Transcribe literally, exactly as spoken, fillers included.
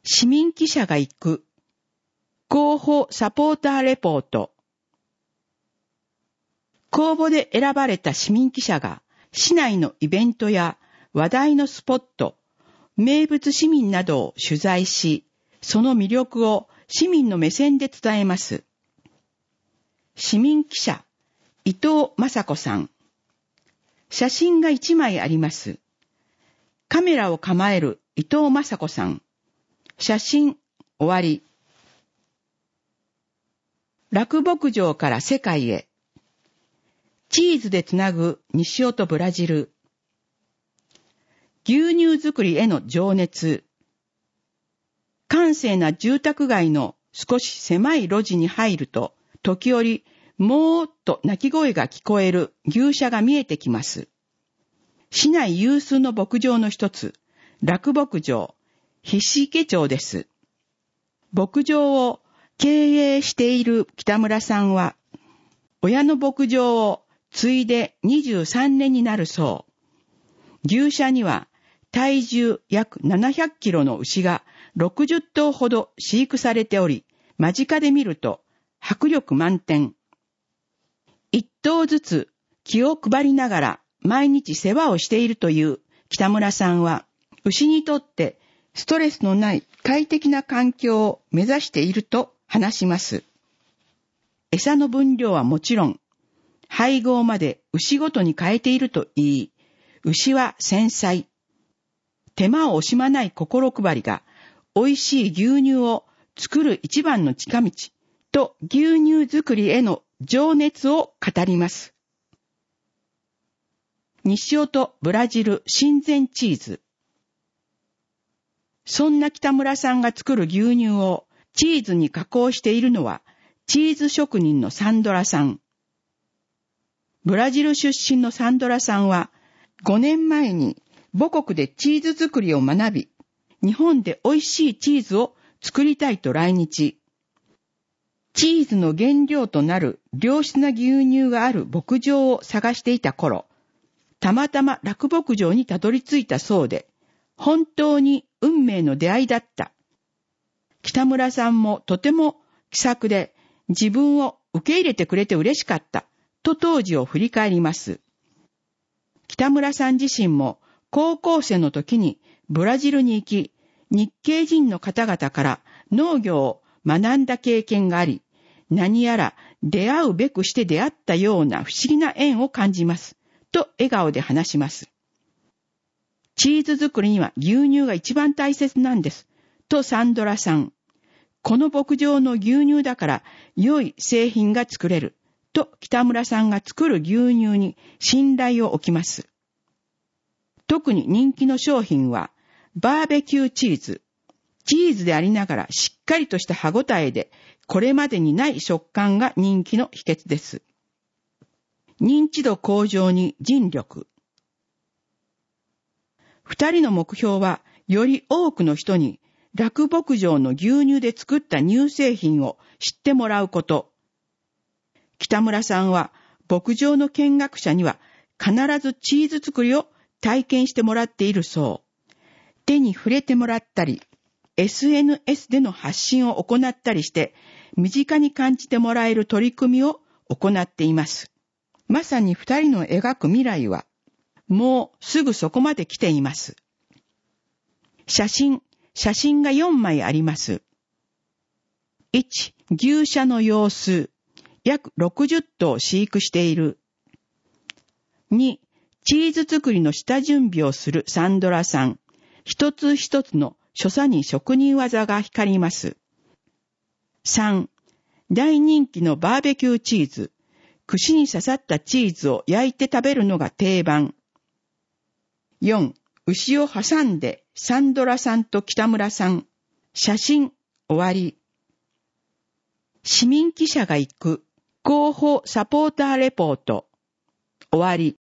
市民記者が行く広報サポーターレポート。公募で選ばれた市民記者が市内のイベントや話題のスポット、名物市民などを取材し、その魅力を市民の目線で伝えます。市民記者、伊藤雅子さん。写真が一枚あります。カメラを構える伊藤雅子さん。写真、終わり。洛牧場から世界へ。チーズでつなぐ西尾とブラジル。牛乳作りへの情熱。閑静な住宅街の少し狭い路地に入ると、時折、もーっと鳴き声が聞こえる牛舎が見えてきます。市内有数の牧場の一つ、洛牧場、菱池町です。牧場を経営している北村さんは、親の牧場を継いでにじゅうさんねんになるそう。牛舎には体重約ななひゃくキロの牛がろくじゅっとうほど飼育されており、間近で見ると迫力満点。一頭ずつ気を配りながら毎日世話をしているという北村さんは、牛にとってストレスのない快適な環境を目指していると話します。餌の分量はもちろん、配合まで牛ごとに変えていると言い、牛は繊細。手間を惜しまない心配りが、美味しい牛乳を作る一番の近道と牛乳作りへの情熱を語ります。西尾とブラジル親善チーズ。そんな北村さんが作る牛乳をチーズに加工しているのは、チーズ職人のサンドラさん。ブラジル出身のサンドラさんは、ごねんまえに母国でチーズ作りを学び、日本で美味しいチーズを作りたいと来日。チーズの原料となる良質な牛乳がある牧場を探していた頃、たまたま洛牧場にたどり着いたそうで、本当に運命の出会いだった。北村さんもとても気さくで、自分を受け入れてくれて嬉しかった、と当時を振り返ります。北村さん自身も高校生の時にブラジルに行き、日系人の方々から農業を学んだ経験があり、何やら出会うべくして出会ったような不思議な縁を感じます、と笑顔で話します。チーズ作りには牛乳が一番大切なんです、とサンドラさん。この牧場の牛乳だから良い製品が作れる、と北村さんが作る牛乳に信頼を置きます。特に人気の商品はバーベキューチーズ。チーズでありながらしっかりとした歯ごたえで、これまでにない食感が人気の秘訣です。認知度向上に尽力。二人の目標は、より多くの人に洛牧場の牛乳で作った乳製品を知ってもらうこと。北村さんは牧場の見学者には必ずチーズ作りを体験してもらっているそう。手に触れてもらったり、エスエヌエス での発信を行ったりして、身近に感じてもらえる取り組みを行っています。まさに二人の描く未来は、もうすぐそこまで来ています。写真、写真がよんまいあります。いち、牛舎の様子。約ろくじゅっとう飼育している。に、チーズ作りの下準備をするサンドラさん。一つ一つの所作に職人技が光ります。さん、大人気のバーベキューチーズ。串に刺さったチーズを焼いて食べるのが定番。よん、牛を挟んでサンドラさんと北村さん。写真、終わり。市民記者が行く広報サポーターレポート。終わり。